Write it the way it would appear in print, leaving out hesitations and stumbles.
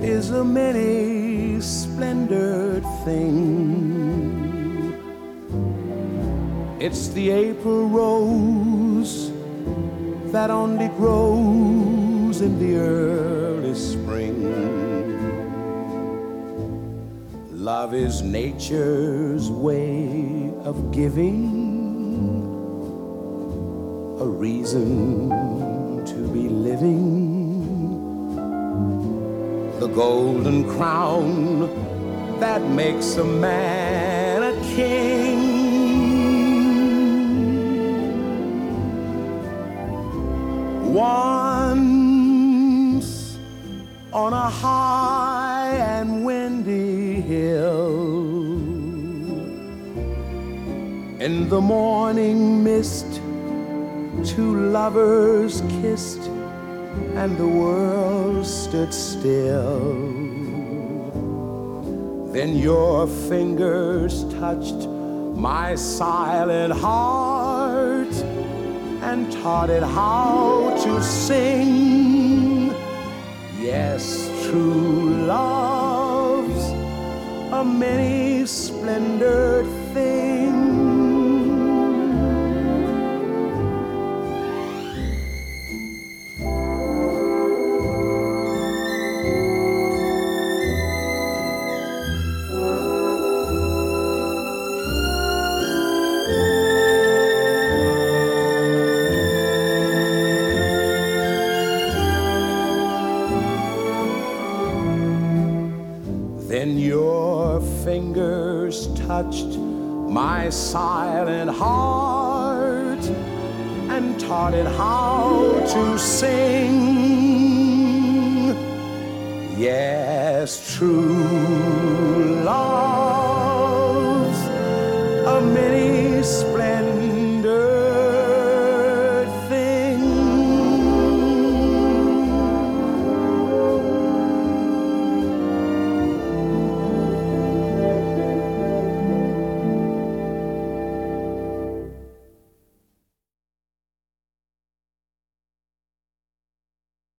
is a many-splendored thing. It's the April rose that only grows in the early spring. Love is nature's way of giving a reason to be living. The golden crown that makes a man a king. Once on a high and windy hill, in the morning mist, two lovers kissed and the world stood still. Then your fingers touched my silent heart and taught it how to sing. Yes, true love's a many-splendored thing. Then your fingers touched my silent heart and taught it how to sing. Yes, true love's a